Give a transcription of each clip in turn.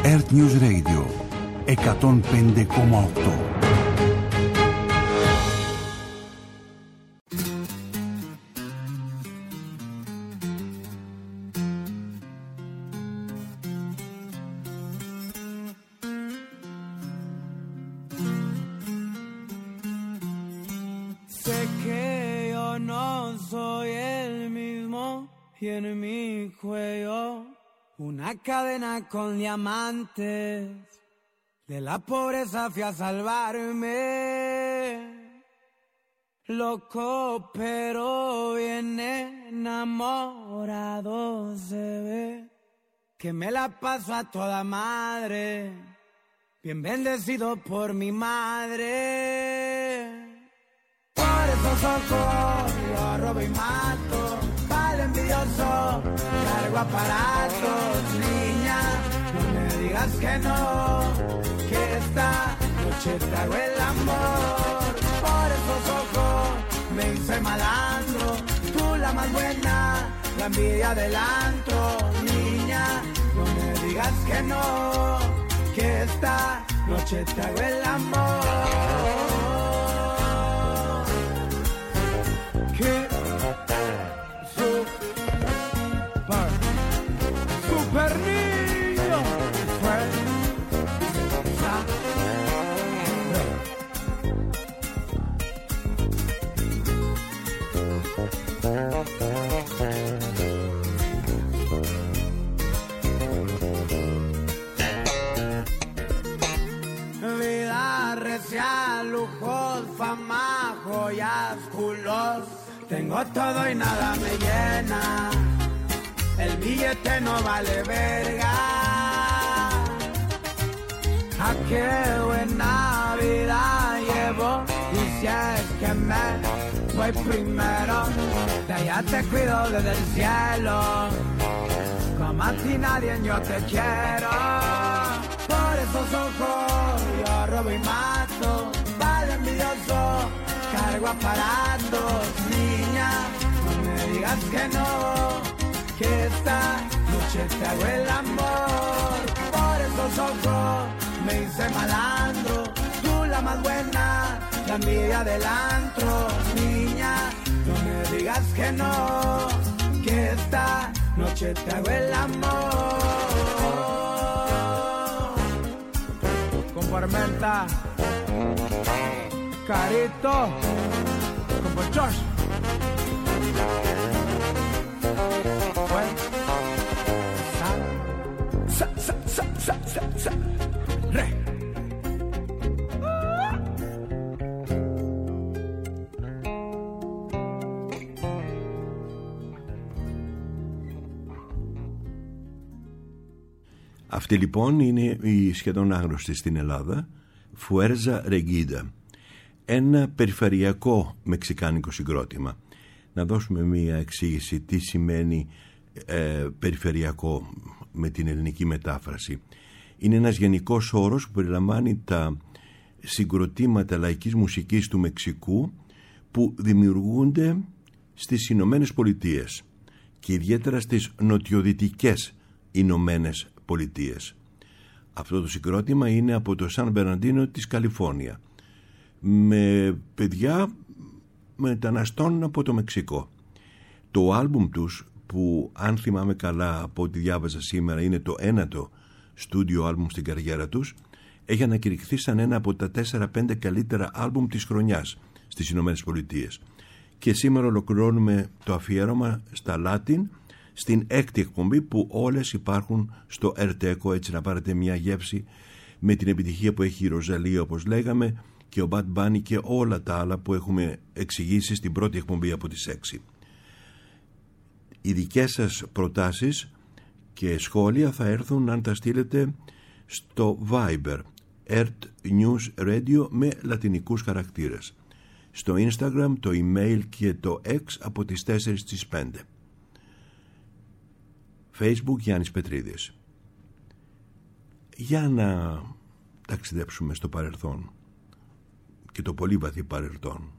Earth News Radio 105,8. Una cadena con diamantes, de la pobreza fui a salvarme. Loco pero bien enamorado se ve, que me la paso a toda madre, bien bendecido por mi madre. Por esos ojos yo robo y mato, vale envidioso, cargo aparatos, niña, no me digas que no, que esta noche te hago el amor. Por esos ojos me hice malandro, tú la más buena, la envidia del antro, niña, no me digas que no, que esta noche te hago el amor. Que super niño fue vida recia, lujos, fama, joyas, culos. Tengo todo y nada me llena. El billete no vale verga. A qué buena vida llevo. Y si es que me voy primero, de allá te cuido desde el cielo. Como a ti nadie yo te quiero. Por esos ojos yo robo y mato, vale envidioso, cargo aparatos, niña, no me digas que no, que esta noche te hago el amor. Por esos ojos me hice malandro, tú la más buena, la envidia del antro, niña, no me digas que no, que esta noche te hago el amor. Con Parmenta, Carito, con George. Re. Αυτή λοιπόν είναι η σχεδόν άγνωστη στην Ελλάδα Fuerza Regida, ένα περιφερειακό μεξικάνικο συγκρότημα. Να δώσουμε μία εξήγηση τι σημαίνει περιφερειακό με την ελληνική μετάφραση. Είναι ένας γενικός όρος που περιλαμβάνει τα συγκροτήματα λαϊκής μουσικής του Μεξικού που δημιουργούνται στις Ηνωμένες Πολιτείες και ιδιαίτερα στις νοτιοδυτικές Ηνωμένες Πολιτείες. Αυτό το συγκρότημα είναι από το Σαν Μπερναντίνο της Καλιφόρνια, με παιδιά μεταναστών από το Μεξικό. Το άλμπουμ τους, που αν θυμάμαι καλά από ό,τι διάβαζα σήμερα είναι το 9ο στούντιο άλμπουμ στην καριέρα τους, έχει ανακηρυχθεί σαν ένα από τα 4-5 καλύτερα άλμπουμ της χρονιάς στις Ηνωμένες Πολιτείες. Και σήμερα ολοκληρώνουμε το αφιέρωμα στα Latin στην 6η εκπομπή που όλες υπάρχουν στο Ερτέκο, έτσι να πάρετε μια γεύση με την επιτυχία που έχει η Ροζαλία όπως λέγαμε και ο Bad Bunny και όλα τα άλλα που έχουμε εξηγήσει στην πρώτη εκπομπή από τις 6. Οι δικές σας προτάσεις και σχόλια θα έρθουν αν τα στείλετε στο Viber Earth News Radio με λατινικούς χαρακτήρες, στο Instagram, το email και το X από τις 4 στις 5. Facebook Γιάννης Πετρίδης. Για να ταξιδέψουμε στο παρελθόν και το πολύ βαθύ παρελθόν.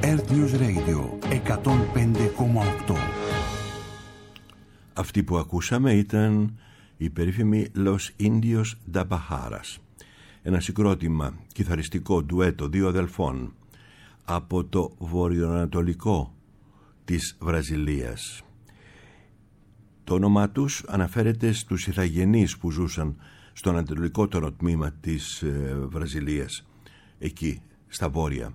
Earth News Radio 105,8. Αυτή που ακούσαμε ήταν η περίφημη Los Indios da Baharas, ένα συγκρότημα κιθαριστικό ντουέτο δύο αδελφών από το βορειοανατολικό της Βραζιλίας. Το όνομά τους αναφέρεται στους Ιθαγενείς που ζούσαν στο ανατολικότερο τμήμα της Βραζιλίας, εκεί στα βόρεια,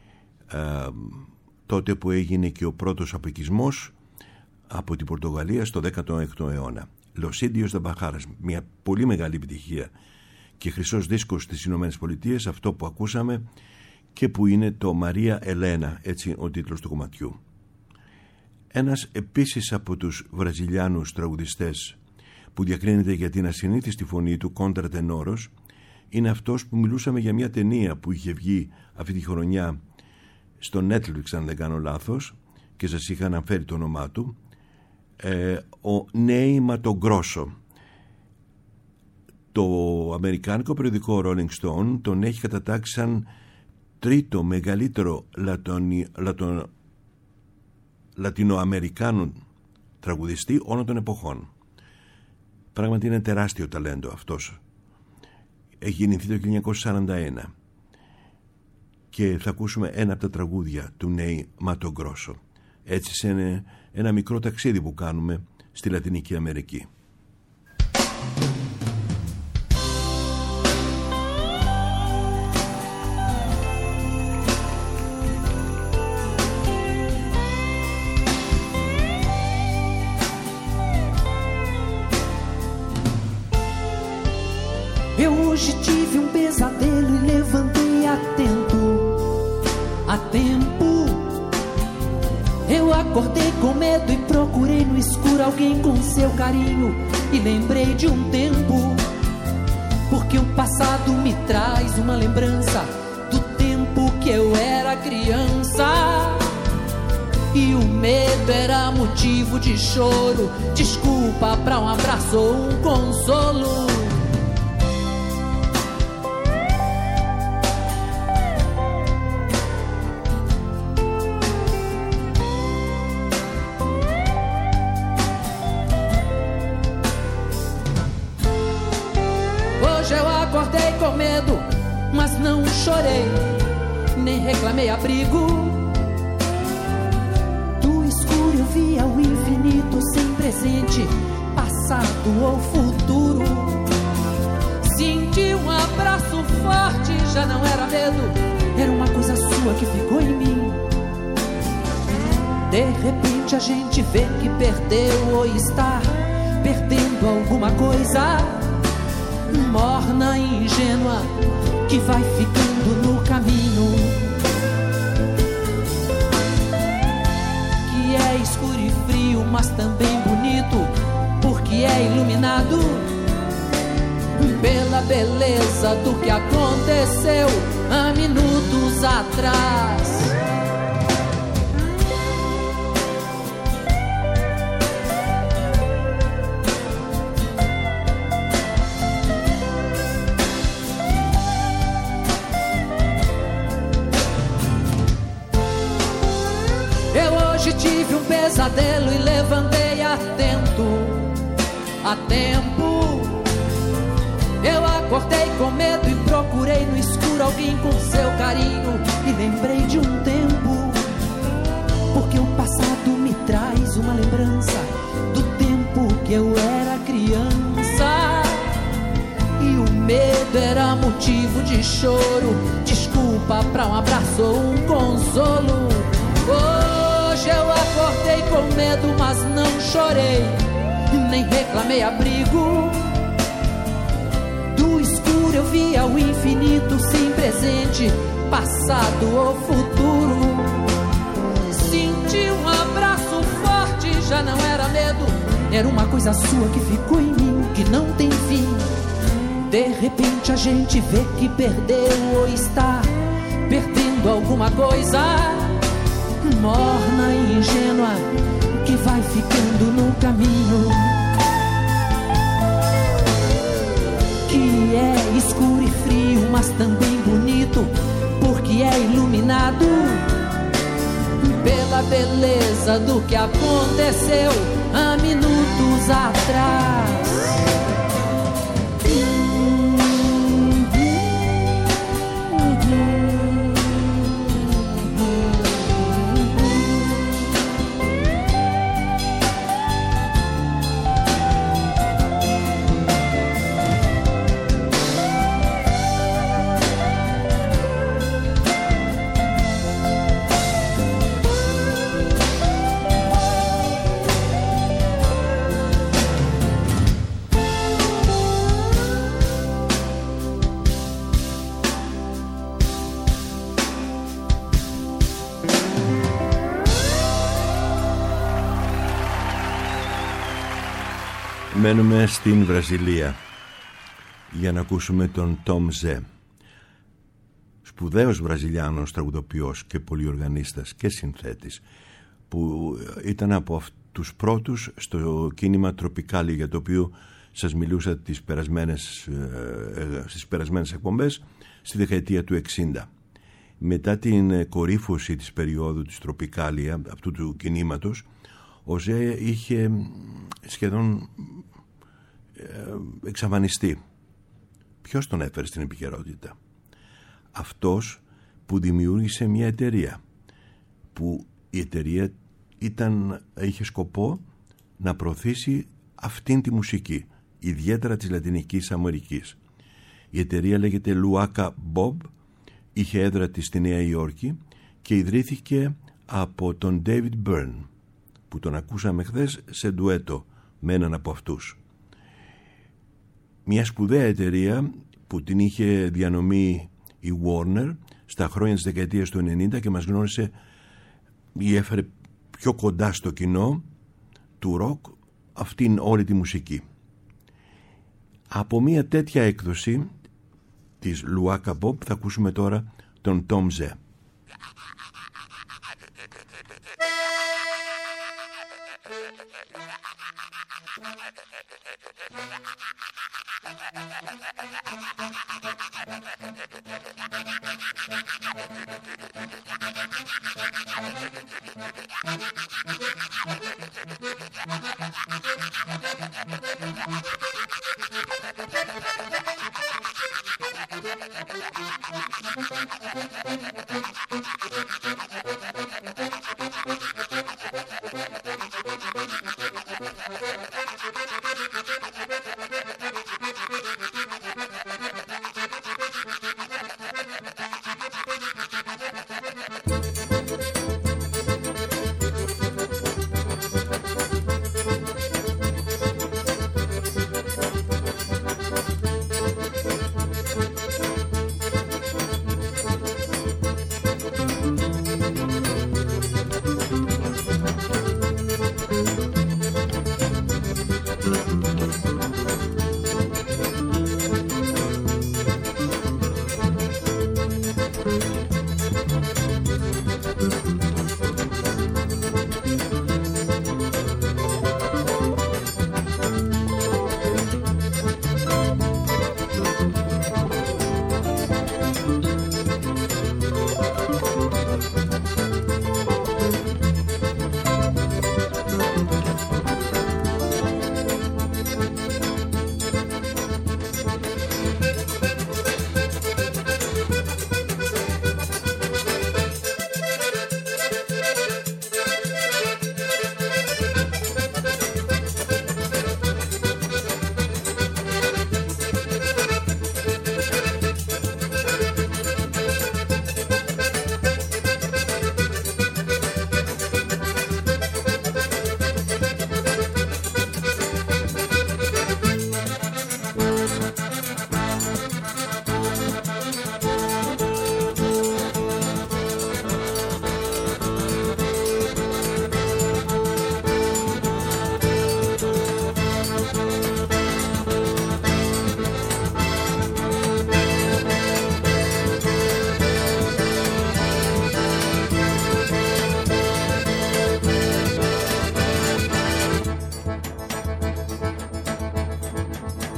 τότε που έγινε και ο πρώτος αποικισμός από την Πορτογαλία στο 16ο αιώνα. Los Indios da Baharas, μια πολύ μεγάλη επιτυχία και χρυσός δίσκος στις Ηνωμένες Πολιτείες, αυτό που ακούσαμε και που είναι το Μαρία Ελένα, έτσι ο τίτλος του κομματιού. Ένας επίσης από τους Βραζιλιάνους τραγουδιστές που διακρίνεται για την ασυνήθιστη φωνή του, κόντρατενόρος, είναι αυτός που μιλούσαμε για μια ταινία που είχε βγει αυτή τη χρονιά στο Netflix, αν δεν κάνω λάθος, και σας είχα αναφέρει το όνομά του, ο Νέι Ματογκρόσο. Το αμερικάνικο περιοδικό Rolling Stone τον έχει κατατάξει σαν τρίτο μεγαλύτερο Λατινοαμερικάνο τραγουδιστή όλων των εποχών. Πράγματι είναι τεράστιο ταλέντο αυτός. Έχει γεννηθεί το 1941 και θα ακούσουμε ένα από τα τραγούδια του Νέι Ματογκρόσο, έτσι σε ένα μικρό ταξίδι που κάνουμε στη Λατινική Αμερική. Eu hoje tive um pesadelo e levantei a tempo. Eu acordei com medo e procurei no escuro alguém com seu carinho e lembrei de um tempo, porque o passado me traz uma lembrança do tempo que eu era criança. E o medo era motivo de choro, desculpa pra um abraço ou um consolo. Acordei com medo, mas não chorei, nem reclamei abrigo. Do escuro eu via o infinito sem presente, passado ou futuro. Senti um abraço forte, já não era medo, era uma coisa sua que ficou em mim. De repente a gente vê que perdeu ou está perdendo alguma coisa, morna e ingênua, que vai ficando no caminho, que é escuro e frio, mas também bonito, porque é iluminado pela beleza do que aconteceu há minutos atrás. Tive um pesadelo e levantei a tempo. Eu acordei com medo e procurei no escuro alguém com seu carinho e lembrei de um tempo, porque o passado me traz uma lembrança do tempo que eu era criança. E o medo era motivo de choro, desculpa pra um abraço ou um consolo. Hoje eu acordei com medo, mas não chorei, nem reclamei abrigo. Do escuro eu via o infinito sem presente, passado ou futuro. Senti um abraço forte, já não era medo, era uma coisa sua que ficou em mim, que não tem fim. De repente a gente vê que perdeu ou está perdendo alguma coisa, morna e ingênua, que vai ficando no caminho, que é escuro e frio, mas também bonito, porque é iluminado pela beleza do que aconteceu há minutos atrás. Μένουμε στην Βραζιλία για να ακούσουμε τον Tom Zé, σπουδαίος Βραζιλιάνος τραγουδοποιός και πολυοργανίστας και συνθέτης, που ήταν από τους πρώτους στο κίνημα Τροπικάλι, για το οποίο σας μιλούσα στις περασμένες εκπομπές, στη δεκαετία του 60. Μετά την κορύφωση της περίοδου της Τροπικάλια, αυτού του κινήματος, ο Ζέ είχε σχεδόν εξαφανιστεί. Ποιος τον έφερε στην επικαιρότητα? Αυτός που δημιούργησε μια εταιρεία, που η εταιρεία είχε σκοπό να προωθήσει αυτήν τη μουσική, ιδιαίτερα της Λατινικής Αμερικής. Η εταιρεία λέγεται Luaca Bob, είχε έδρα της στη Νέα Υόρκη και ιδρύθηκε από τον David Byrne, που τον ακούσαμε χθες σε ντουέτο με έναν από αυτούς. Μια σπουδαία εταιρεία που την είχε διανομή η Warner στα χρόνια της δεκαετίας του 90 και μας γνώρισε ή έφερε πιο κοντά στο κοινό του ροκ αυτήν όλη τη μουσική. Από μια τέτοια έκδοση της Luaca Bob θα ακούσουμε τώρα τον Tom Zé.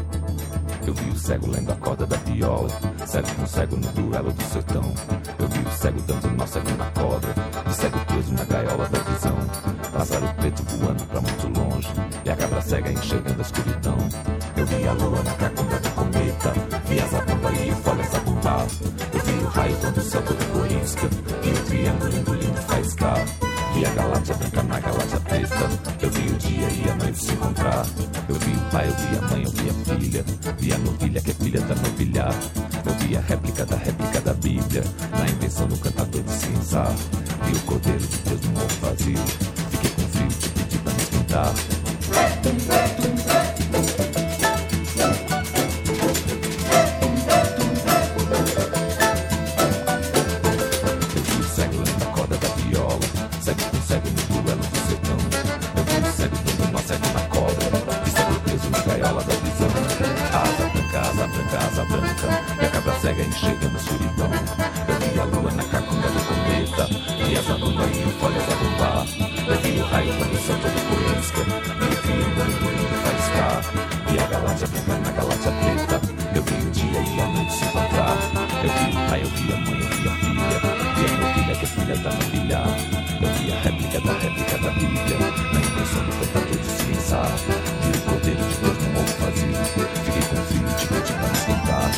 cego lendo a corda da viola, cego com cego no duelo do sertão. Eu vi o cego dando nó cego na cobra, de cego preso na gaiola da visão. Pássaro preto voando pra muito longe, e a cabra cega enxergando a escuridão. Eu vi a lua na cacunda do cometa, vi a zabumba e folhas zabumbar. Eu vi o raio quando o céu todo corisca, e o triângulo engolindo faiscar. Vi a galáxia branca na galáxia preta, eu vi o dia e a noite se encontrar. Eu vi o pai, eu vi a mãe, eu vi a filha, vi a novilha que é filha da novilhar. Eu vi a réplica da Bíblia, na invenção do cantador de cinza. Vi o cordeiro de Deus no morro vazio, fiquei com frio, te pedi pra me esquentar. Eu vi o cego lendo a corda da viola, cego com cego no duelo do sertão. Eu vi o cego dando nó cego na cobra, e cego preso na gaiola da visão. Asa branca, asa branca, asa branca, e a cabra cega enxergando a escuridão. Eu vi a lua na cacunda do cometa, e a zabumba e o folha zabumbar. Eu vi o raio quando o céu todo corisca, e o triângulo engolindo faiscar. E a galáxia branca na galáxia preta, eu vi o dia e a noite se encontrar. Eu vi o pai, eu vi a mãe, eu vi a filha, vi a novilha que é filha da novilha. Eu vi a réplica da Bíblia, na invenção do cantador de cinza. Vi o cordeiro de Deus no morro vazio, fiquei com frio, te pedi pra me esquentar.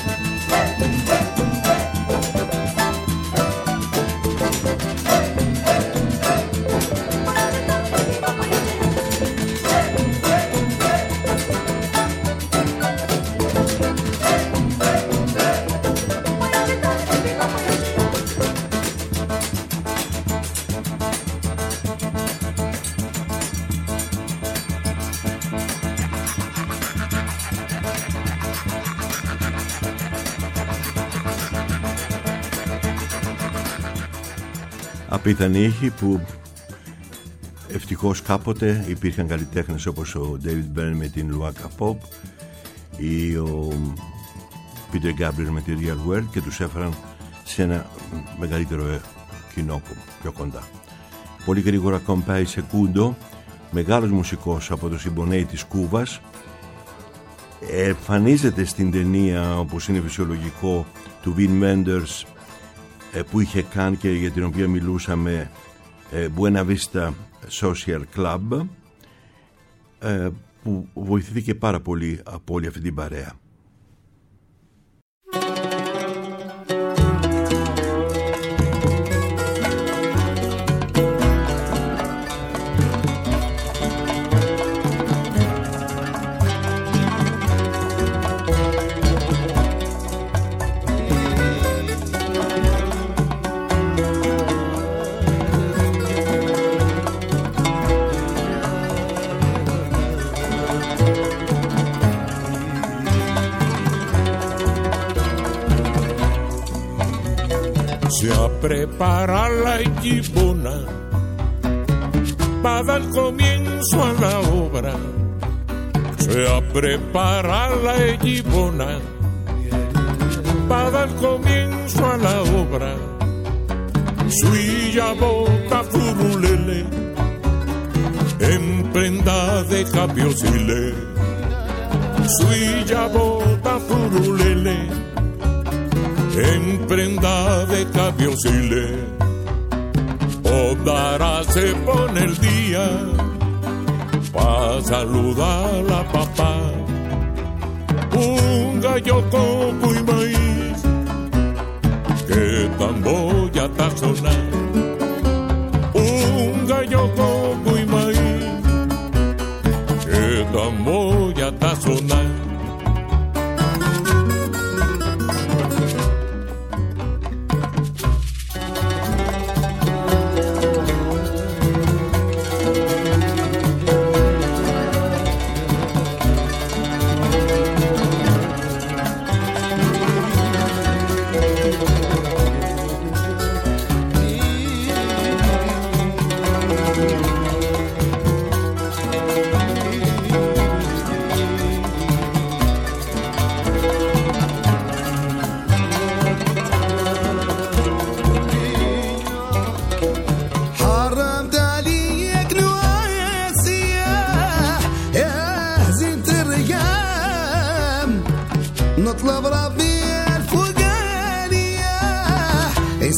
Απίθανοι ήχοι που ευτυχώς κάποτε υπήρχαν καλλιτέχνες όπως ο David Byrne με την Luaka Pop ή ο Peter Gabriel με τη Real World και τους έφεραν σε ένα μεγαλύτερο κοινό πιο κοντά. Πολύ γρήγορα Compay Segundo, μεγάλος μουσικός από το συμπονέι της Κούβας, εμφανίζεται στην ταινία όπως είναι φυσιολογικό του Wim Wenders που είχε κάνει και για την οποία μιλούσαμε, Buena Vista Social Club, που βοηθήθηκε πάρα πολύ από όλη αυτή την παρέα. Se prepara la equipona para dar comienzo a la obra. Se prepara la equipona para dar comienzo a la obra. Suya boca furulele en prenda de capiosile. Suya boca furulele en prenda de capiosile. Odara se pone el día pa' saludar a la papá. Un gallo, coco y maíz que tambor ya está sonando. Un gallo, coco y maíz que tambor ya está sonando.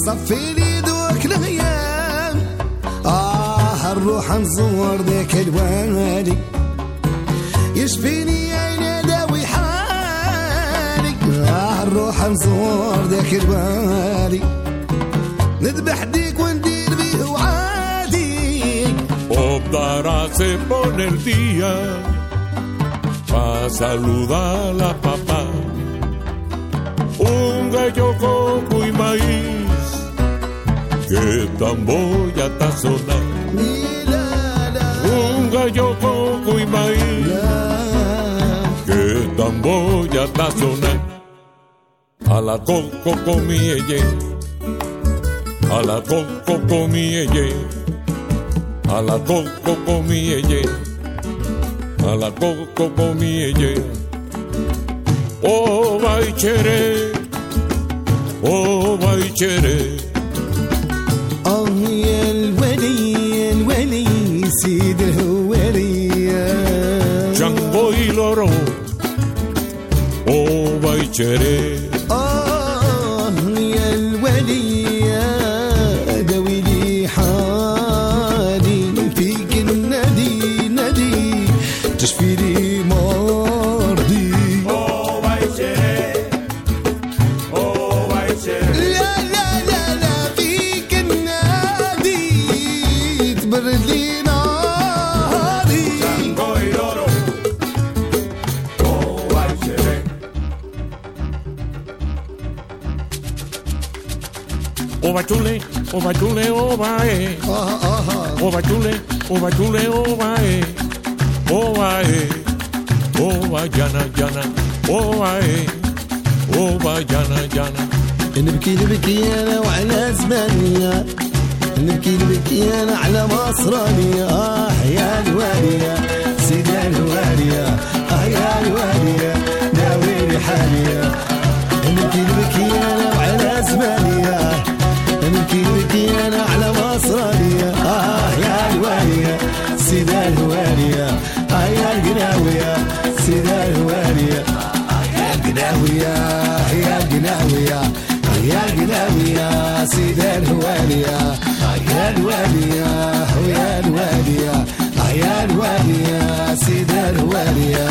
صفي لي دوك الغيام الروح نزور ذاك الوالي يشفيني اين داوي حالي الروح نزور ذاك الوالي نذبح ديك وندير بيه وعادي Obdará se pone el día pa' saludar a papá. Un gallo, coco y maíz que tambor ya está sonando. Un gallo, coco y maíz que tambor ya está sonando. A la coco comí ella, a la coco comí ella, a la coco comí ella, a la coco comí ella. Oh, baichere, oh, baichere. Oh, الولي سيد الولي Chango y loro, oh, baichere. آه يا الولي داوي لي حالي فيك النادي نادي تشفي لي مرضي لا لا لا لا فيك النادي تبرد لي ناري Oba chule, oba chule, oba Oba chule, oba chule, oba Oba oba llana, llana, oba oba llana, llana. نبكي نبكي انا وعلى زمانية نبكي نبكي انا على مصرانية يا الوالية سيدي الوالية يا الوالية داويني حالية نبكي نبكي انا وعلى زمانية نبكي نبكي انا على مصرانية يا الوالية سيدي الوالية يا القناوية سيدي الوالية يا القناوية يا القناوية يا القناوية سيد الوالية يا الوالية ويا الوالية يا الوالية سيد الوالية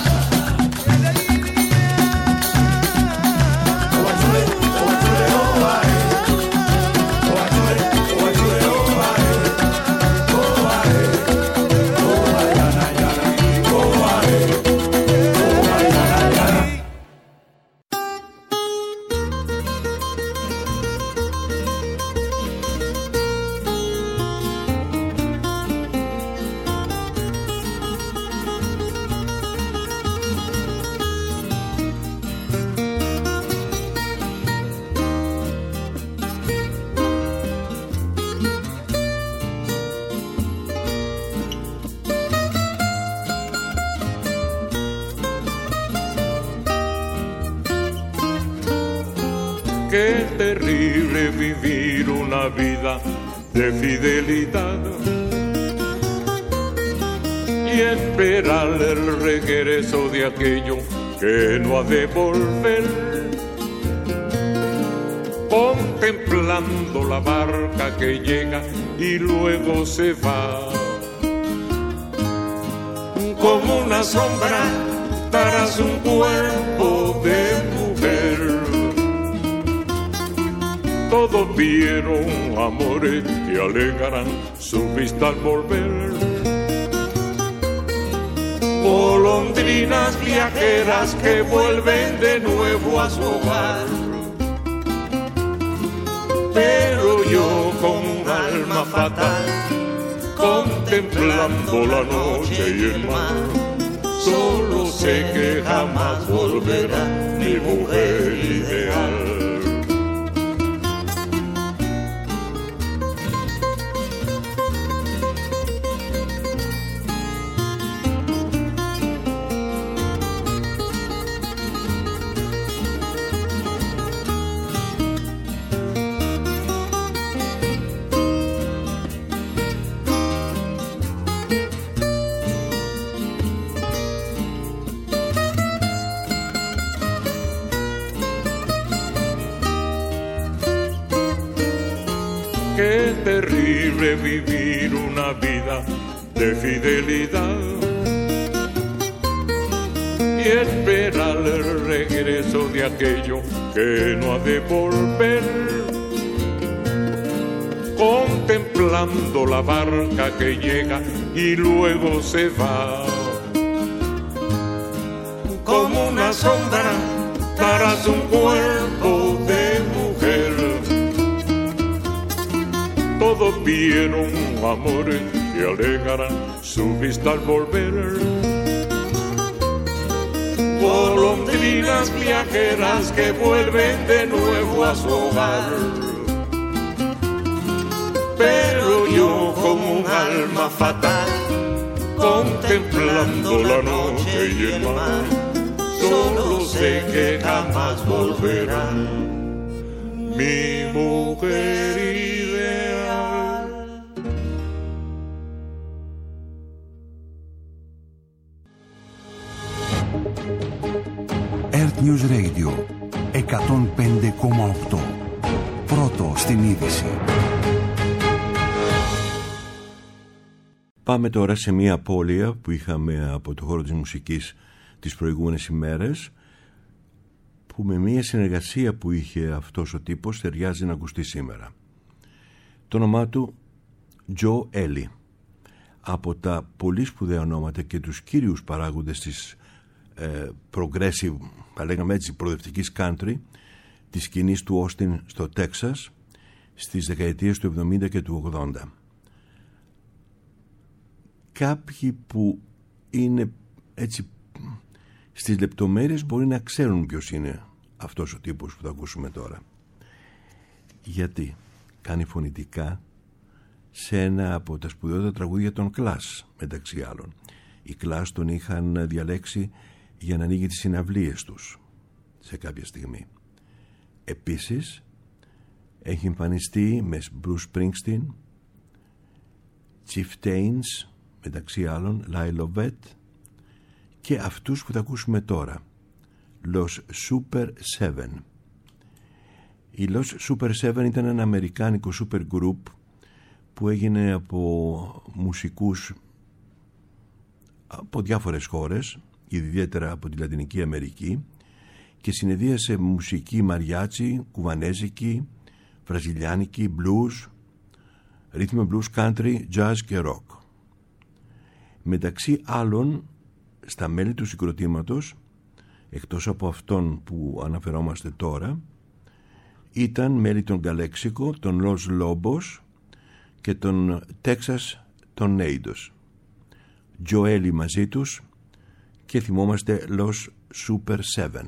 Qué terrible vivir una vida de fidelidad y esperar el regreso de aquello que no ha de volver. Contemplando la barca que llega y luego se va, como una sombra tras un cuerpo de mujer. Todos vieron amores que alegarán su vista al volver. Golondrinas viajeras que vuelven de nuevo a su hogar. Pero yo con un alma fatal, contemplando la noche y el mar, solo sé que jamás volverá mi mujer ideal. terrible vivir una vida de fidelidad y esperar el regreso de aquello que no ha de volver, contemplando la barca que llega y luego se va, como una sombra tras un cuerpo de mujer. Todos vieron amores que alejarán su vista al volver, golondrinas viajeras que vuelven de nuevo a su hogar. Pero yo, como un alma fatal, contemplando la noche y el mar, solo sé que jamás volverán mi mujer ideal. Earth News Radio 105,8. Πρώτο στην είδηση. Πάμε τώρα σε μια απώλεια που είχαμε από το χώρο της μουσικής τις προηγούμενες ημέρες, που με μια συνεργασία που είχε αυτός ο τύπος ταιριάζει να ακουστεί σήμερα. Το όνομά του Joe Ely. Από τα πολύ σπουδαία ονόματα και τους κύριους παράγοντες της progressive, θα λέγαμε έτσι, προοδευτικής country της σκηνής του Austin στο Τέξας στις δεκαετίες του 70 και του 80. Κάποιοι που είναι έτσι στις λεπτομέρειες μπορεί να ξέρουν ποιος είναι αυτός ο τύπος που θα ακούσουμε τώρα. Γιατί κάνει φωνητικά σε ένα από τα σπουδαιότερα τραγούδια των Clash, μεταξύ άλλων. Οι Clash τον είχαν διαλέξει για να ανοίγει τις συναυλίες τους σε κάποια στιγμή. Επίσης έχει εμφανιστεί με Bruce Springsteen, Chieftains, μεταξύ άλλων Lyle Lovett, και αυτούς που θα ακούσουμε τώρα, Los Super Seven. Οι Los Super Seven ήταν ένα αμερικάνικο super group που έγινε από μουσικούς από διάφορες χώρες, ιδιαίτερα από τη Λατινική Αμερική, και συνεδρίασε μουσική μαριάτσι, κουβανέζικη, βραζιλιάνικη, blues, rhythm and blues, country, jazz και rock. Μεταξύ άλλων, στα μέλη του συγκροτήματος, εκτός από αυτόν που αναφερόμαστε τώρα, ήταν μέλη των Calexico, των Los Lobos και των Texas Tornadoes. Joe Ely μαζί τους, και θυμόμαστε Los Super Seven.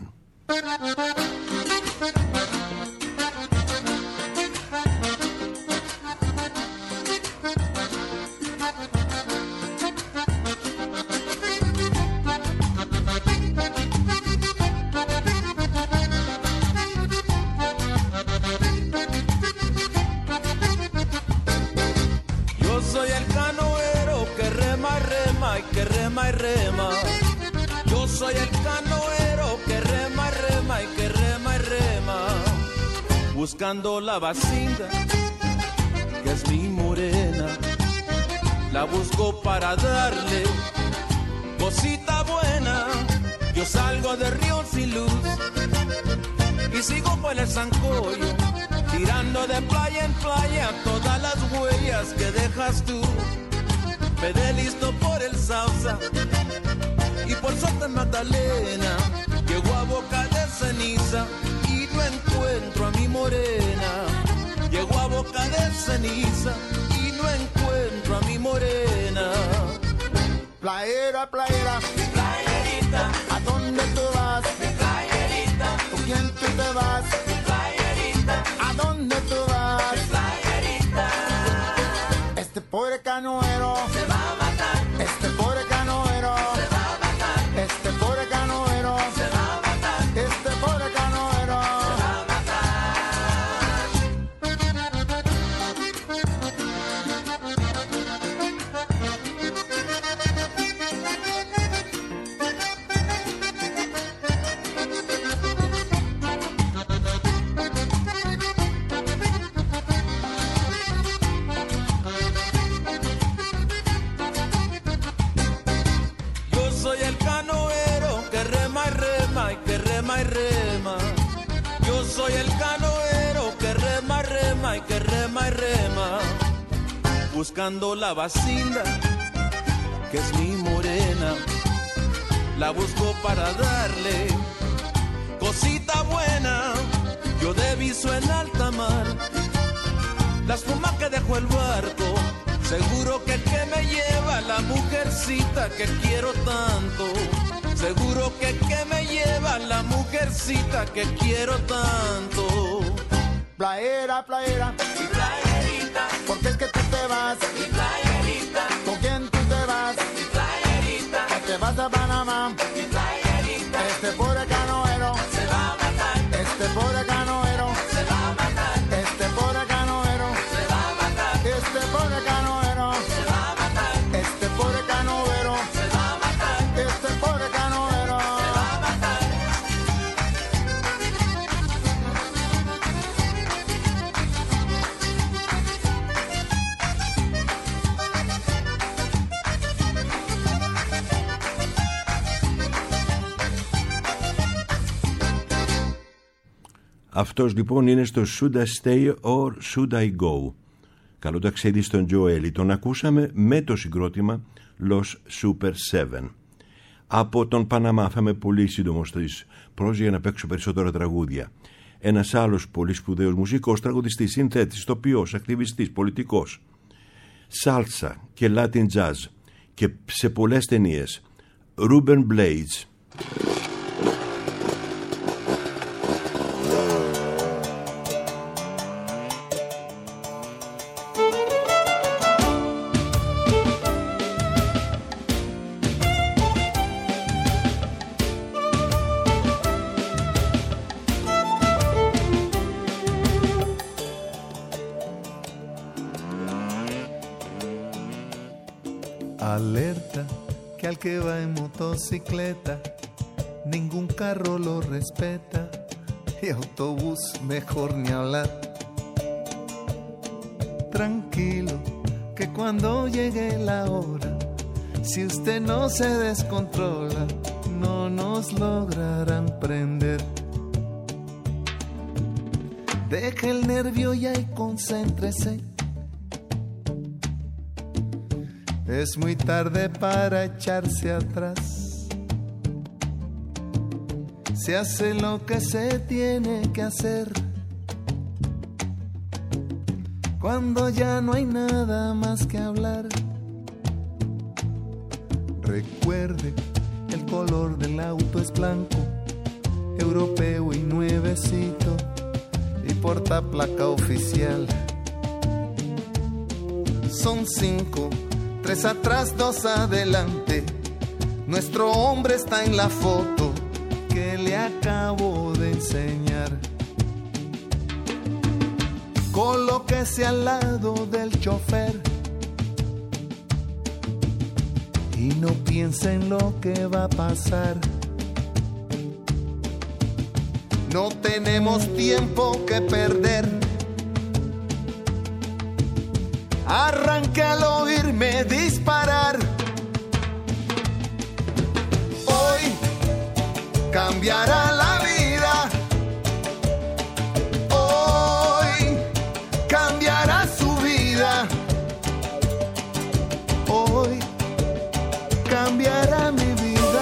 Buscando la vecina, que es mi morena, la busco para darle cosita buena. Yo salgo de río sin luz y sigo por el zancoyo, tirando de playa en playa todas las huellas que dejas tú. Me dé listo por el Sausa y por Santa Magdalena, llego a Boca de Ceniza y no encuentro a mi morena. Llego a Boca de Ceniza y no encuentro a mi morena. Playera, playera, mi playerita, ¿a dónde tú vas? mi playerita, ¿Con quién tú te vas? mi playerita, ¿A dónde tú vas? mi playerita. Este pobre canoero Se va a matar, este pobre canoero se va a matar, este pobre canoero se va a matar, este pobre canoero se va a matar. y que rema y rema, buscando la vacinda, que es mi morena. La busco para darle cosita buena. Yo diviso en alta mar la espuma que dejó el barco. Seguro que me lleva la mujercita que quiero tanto. Seguro que me lleva la mujercita que quiero tanto. Playera, playera, Mi playerita, porque es que tú te vas. mi playerita, ¿Con quién tú te vas? mi playerita, Te vas a Panamá. mi playerita. Este pobre canoero, Se va a matar, este pobre canoero, se va a matar, este pobre canoero, se va a matar, este pobre canoero, se va a matar, este pobre canoero, se va a matar, este pobre canoero. se va a matar. Αυτός λοιπόν είναι στο Should I Stay or Should I Go. Καλό ταξίδι στον Τζοέλη. Τον ακούσαμε με το συγκρότημα Los Super 7. Από τον Παναμά θα είμαι πολύ σύντομο στις πρόσες για να παίξω περισσότερα τραγούδια. Ένας άλλος πολύ σπουδαίος μουσικός, τραγουδιστής, συνθέτης, ηθοποιός, ακτιβιστής, πολιτικός. Σάλτσα και Latin Jazz και σε πολλές ταινίες. Ruben Blades. Alerta que al que va en motocicleta ningún carro lo respeta y autobús mejor ni hablar. Tranquilo que cuando llegue la hora, si usted no se descontrola, no nos lograrán prender. Deje el nervio ya y concéntrese. Es muy tarde para echarse atrás. Se hace lo que se tiene que hacer. Cuando ya no hay nada más que hablar. Recuerde, el color del auto es blanco, europeo y nuevecito, y porta placa oficial. Son 5, 3 atrás, 2 adelante. Nuestro hombre está en la foto que le acabo de enseñar. Colóquese al lado del chofer y no piense en lo que va a pasar. No tenemos tiempo que perder. Arranque al oírme disparar. Hoy cambiará la vida. Hoy cambiará su vida. Hoy cambiará mi vida.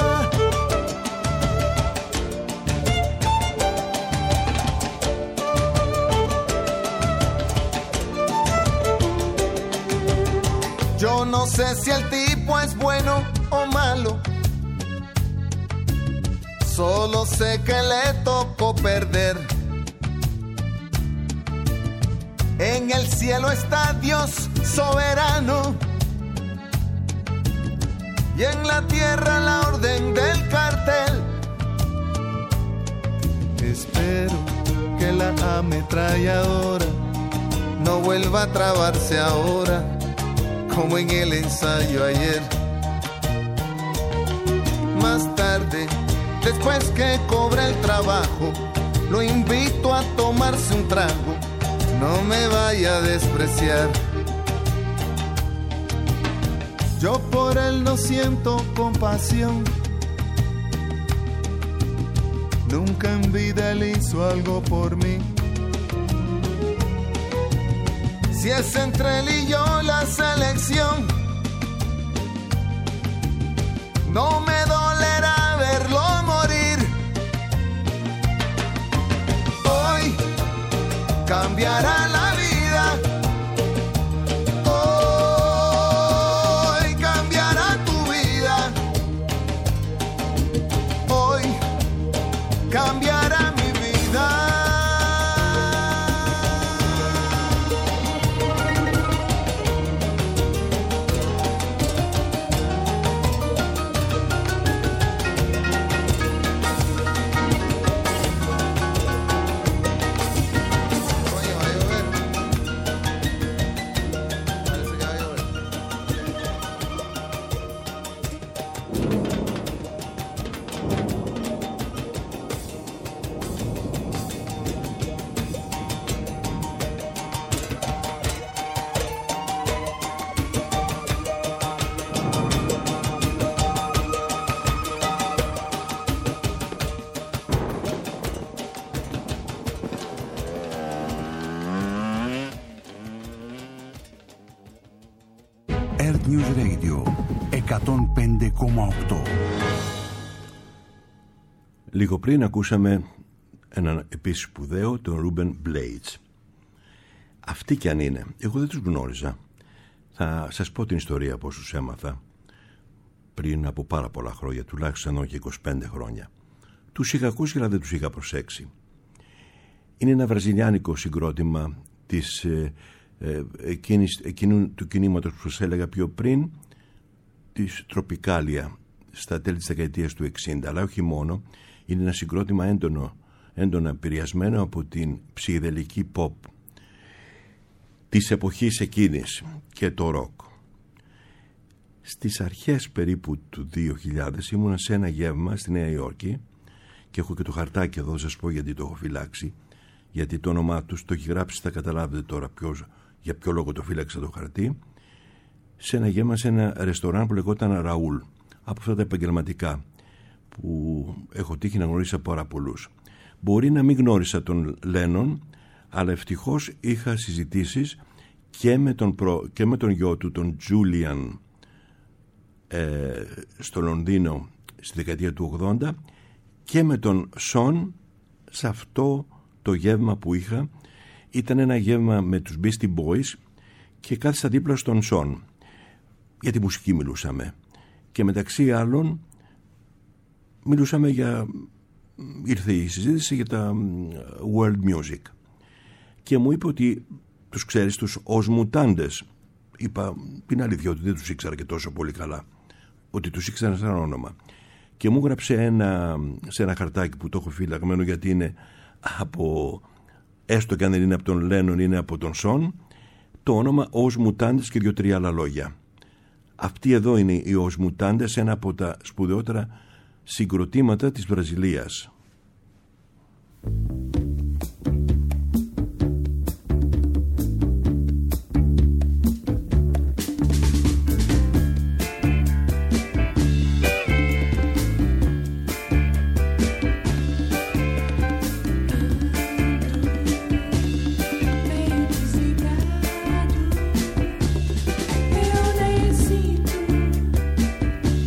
Yo no sé si el tipo es bueno o malo. Solo sé que le tocó perder. En el cielo está Dios soberano y en la tierra la orden del cartel. Espero que la ametralladora no vuelva a trabarse ahora como en el ensayo ayer. Más tarde, después que cobra el trabajo, lo invito a tomarse un trago. No me vaya a despreciar. Yo por él no siento compasión. Nunca en vida él hizo algo por mí. Si es entre él y yo la selección, no me dolerá verlo morir. Hoy cambiará la vida. Hoy cambiará tu vida. Hoy cambiará mi vida. Earth News Radio 105,8. Λίγο πριν ακούσαμε έναν επίσης σπουδαίο, τον Ρούμπεν Μπλέιτς. Αυτοί κι αν είναι, εγώ δεν τους γνώριζα. Θα σας πω την ιστορία πώς τους έμαθα πριν από πάρα πολλά χρόνια, τουλάχιστον εδώ και 25 χρόνια. Τους είχα ακούσει αλλά δεν τους είχα προσέξει. Είναι ένα βραζιλιάνικο συγκρότημα της εκείνου του κινήματος που σας έλεγα πιο πριν, της Τροπικάλια, στα τέλη της δεκαετίας του 60, αλλά όχι μόνο. Είναι ένα συγκρότημα έντονα επηρεασμένο από την ψυχεδελική pop της εποχής εκείνης και το rock. Στις αρχές περίπου του 2000 ήμουνα σε ένα γεύμα στη Νέα Υόρκη και έχω και το χαρτάκι εδώ, σας πω γιατί το έχω φυλάξει, γιατί το όνομά τους το έχει γράψει, θα καταλάβετε τώρα για ποιο λόγο το φύλαξα το χαρτί, σε ένα γεύμα σε ένα ρεστοράν που λεγόταν Ραούλ, από αυτά τα επαγγελματικά που έχω τύχει να γνωρίσω πάρα πολλούς. Μπορεί να μην γνώρισα τον Λένον, αλλά ευτυχώς είχα συζητήσεις και με τον γιο του, τον Τζούλιαν, στο Λονδίνο στη δεκαετία του 80, και με τον Σον σε αυτό το γεύμα που είχα. Ήταν ένα γεύμα με τους Beastie Boys και κάθισα δίπλα στον Σον. Για τη μουσική μιλούσαμε και μεταξύ άλλων μιλούσαμε ήρθε η συζήτηση για τα world music και μου είπε ότι τους ξέρεις τους ως μουτάντες. Είπα την αλήθεια ότι δεν τους ήξερα και τόσο πολύ καλά, ότι τους ήξερα σαν όνομα, και μου γράψε σε ένα χαρτάκι που το έχω φυλαγμένο, γιατί είναι από, έστω και αν δεν είναι από τον Λένον, είναι από τον Σον, το όνομα ως μουτάντες και 2-3 άλλα λόγια. Αυτή εδώ είναι η ως μουτάντες, ένα από τα σπουδαιότερα συγκροτήματα της Βραζιλίας.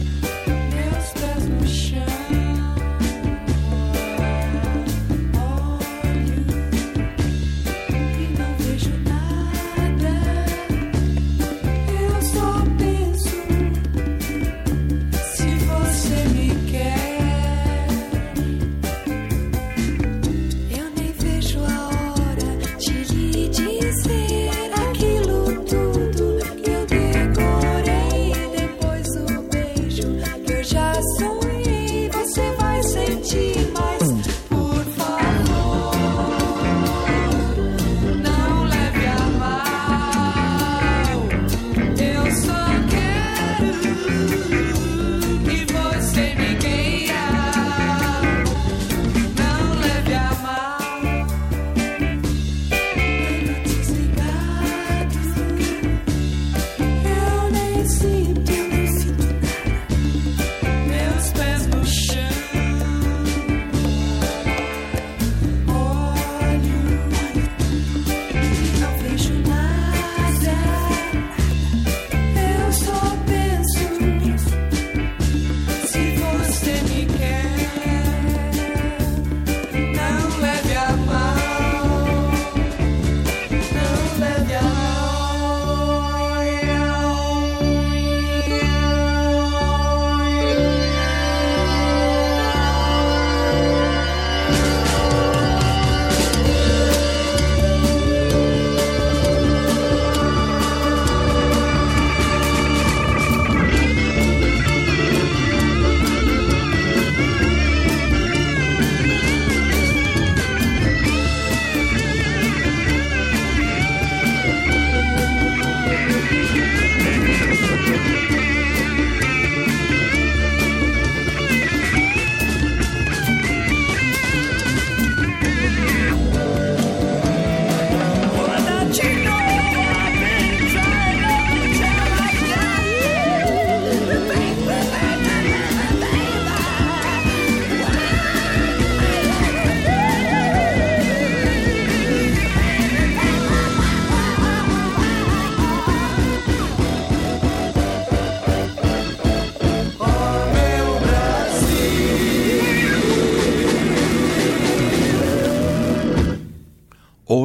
Meus pés no chão.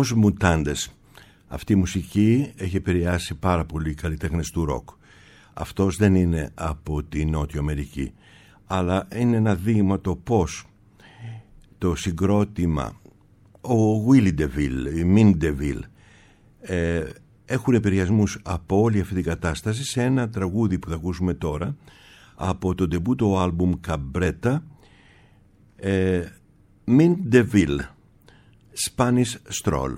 Os Mutantes. Αυτή η μουσική έχει επηρεάσει πάρα πολύ καλλιτέχνες του ροκ. Αυτός δεν είναι από τη Νότιο Αμερική, αλλά είναι ένα δείγμα το πώς το συγκρότημα, ο Willie DeVille, η Min DeVille, έχουν επηρεασμούς από όλη αυτή την κατάσταση σε ένα τραγούδι που θα ακούσουμε τώρα από το ντεμπούτο άλμπουμ Cabretta, Min DeVille, Spanish Stroll.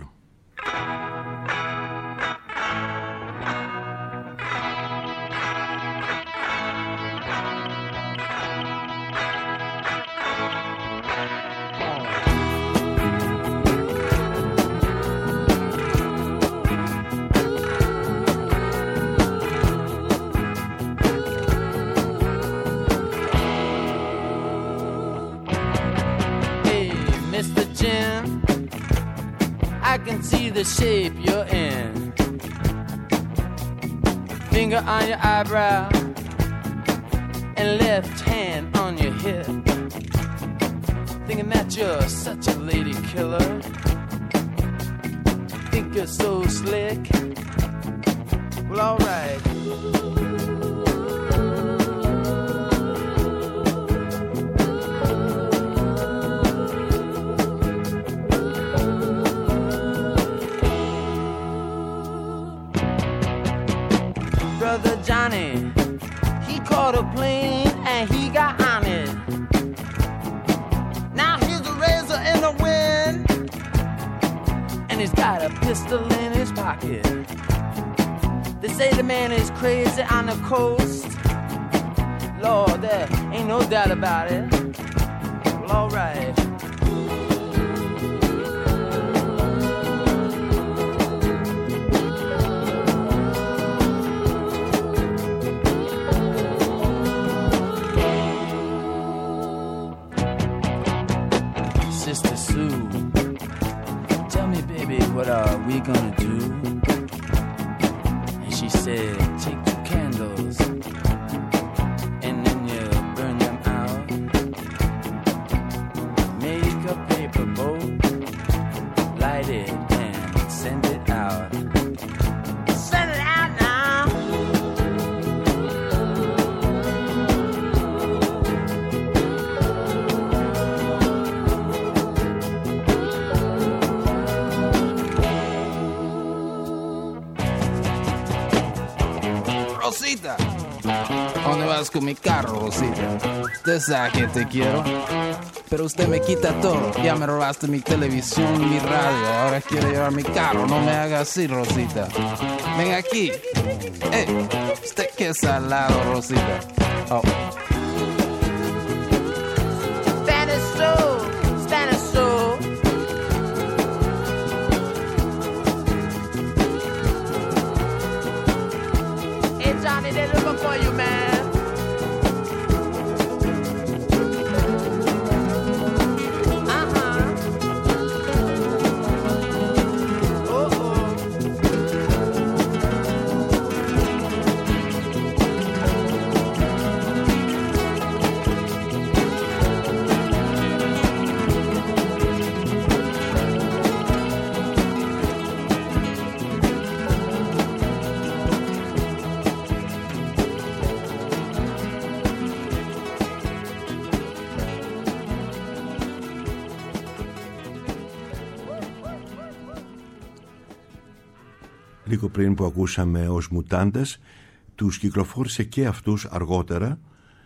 The shape you're in, finger on your eyebrow and left hand on your hip, thinking that you're such a lady killer, think you're so slick. Well, alright. Brother Johnny, he caught a plane and he got on it. Now here's a razor in the wind, and he's got a pistol in his pocket. They say the man is crazy on the coast. Lord, there ain't no doubt about it. Well, alright. Sister Sue, tell me, baby, what are we gonna do? And she said, take 2 candles and then you burn them out. Make a paper boat, light it and send it out. Send it out now. Rosita, ¿dónde vas con mi carro, Rosita? Usted sabe que te quiero, pero usted me quita todo. Ya me robaste mi televisión, mi radio, ahora quiere llevar mi carro. No me haga así, Rosita. Ven aquí. Usted que es salado, Rosita. Oh. Spanish soul, Spanish soul. Johnny, they're looking for you, man. Λίγο πριν που ακούσαμε ως Mutantes, τους κυκλοφόρησε και αυτούς αργότερα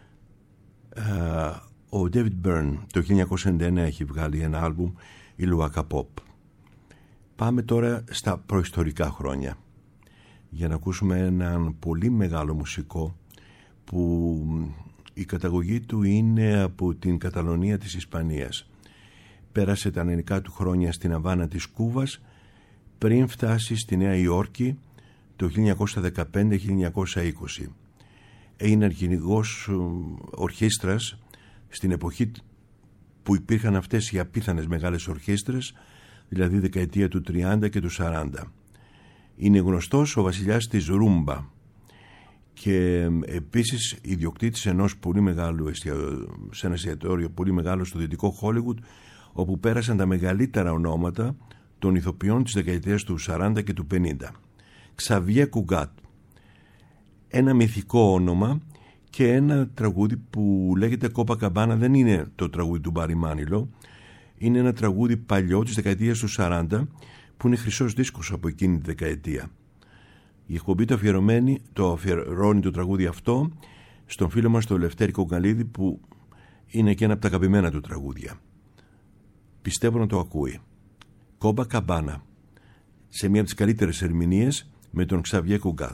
ο David Byrne. Το 1999 έχει βγάλει ένα άλμπουμ, η Luaka Pop. Πάμε τώρα στα προϊστορικά χρόνια για να ακούσουμε έναν πολύ μεγάλο μουσικό που η καταγωγή του είναι από την Καταλωνία της Ισπανίας. Πέρασε τα νεανικά του χρόνια στην Αβάνα της Κούβας πριν φτάσει στη Νέα Υόρκη το 1915-1920. Έγινε αρχηγός ορχήστρας στην εποχή που υπήρχαν αυτές οι απίθανες μεγάλες ορχήστρες, δηλαδή δεκαετία του 30 και του 40. Είναι γνωστός ο βασιλιάς της Ρούμπα και επίσης ιδιοκτήτης ενός πολύ μεγάλου σε ένα εστιατόριο πολύ μεγάλο στο δυτικό Χόλιγουντ, όπου πέρασαν τα μεγαλύτερα ονόματα των ηθοποιών της δεκαετίας του 40 και του 50. Ξαβιέ Κουγκάτ, ένα μυθικό όνομα και ένα τραγούδι που λέγεται Κόπακαμπάνα. Δεν είναι το τραγούδι του Μπάρι Μάνιλο, είναι ένα τραγούδι παλιό της δεκαετίας του 40 που είναι χρυσός δίσκος από εκείνη τη δεκαετία. Η εκπομπή το αφιερώνει το τραγούδι αυτό στον φίλο μας τον Λευτέρη Κογκαλίδη, που είναι και ένα από τα αγαπημένα του τραγούδια. Πιστεύω να το ακούει. Κόπακαμπάνα, σε μία από τις καλύτερες ερμηνείες με τον Ξαβιέ Κουγκάτ.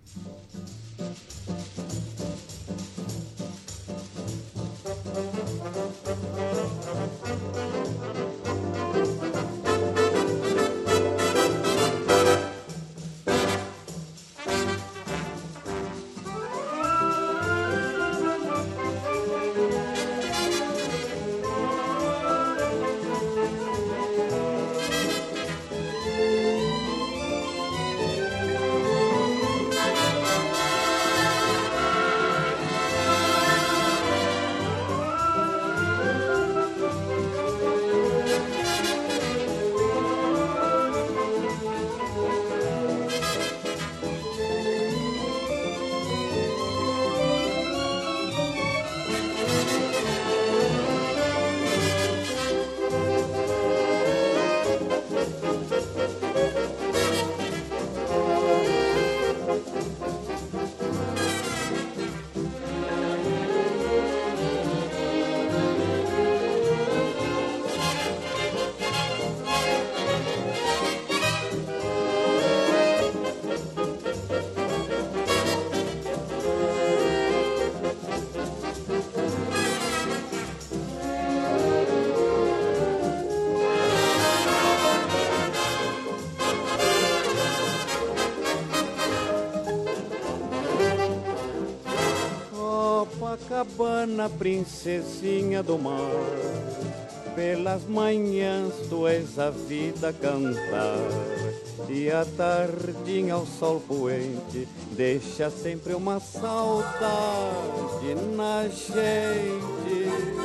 Copacabana, princesinha do mar, pelas manhãs tu és a vida cantar, e a tardinha ao sol poente deixa sempre uma saudade na gente.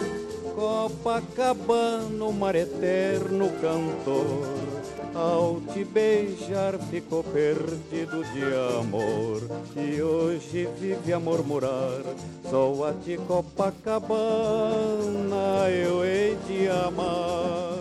Copacabana, o mar eterno cantor, ao te beijar ficou perdido de amor, e hoje vive a murmurar, só a ti Copacabana eu hei de amar.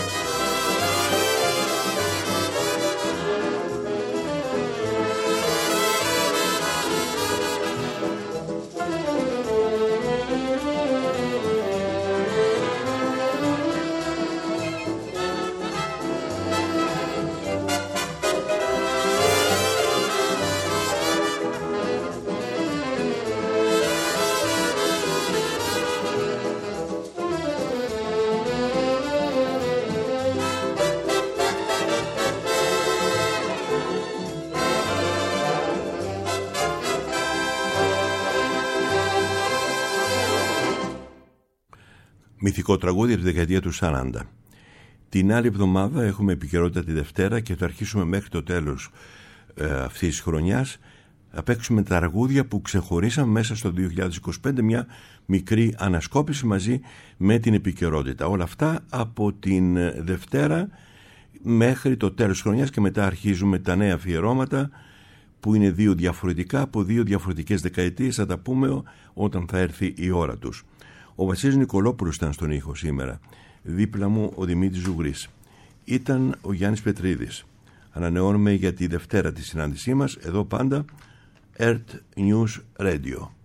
Μυθικό τραγούδι από τη δεκαετία του 40. Την άλλη εβδομάδα έχουμε επικαιρότητα τη Δευτέρα και θα αρχίσουμε μέχρι το τέλος αυτής της χρονιάς να παίξουμε τα τραγούδια που ξεχωρίσαμε μέσα στο 2025, μια μικρή ανασκόπηση μαζί με την επικαιρότητα. Όλα αυτά από την Δευτέρα μέχρι το τέλος της χρονιάς, και μετά αρχίζουμε τα νέα αφιερώματα που είναι δύο διαφορετικά από δύο διαφορετικές δεκαετίες. Θα τα πούμε όταν θα έρθει η ώρα τους. Ο Βασίλης Νικολόπουλος ήταν στον ήχο σήμερα. Δίπλα μου ο Δημήτρης Ζουγρής. Ήταν ο Γιάννης Πετρίδης. Ανανεώνουμε για τη Δευτέρα τη συνάντησή μας εδώ πάντα, Earth News Radio.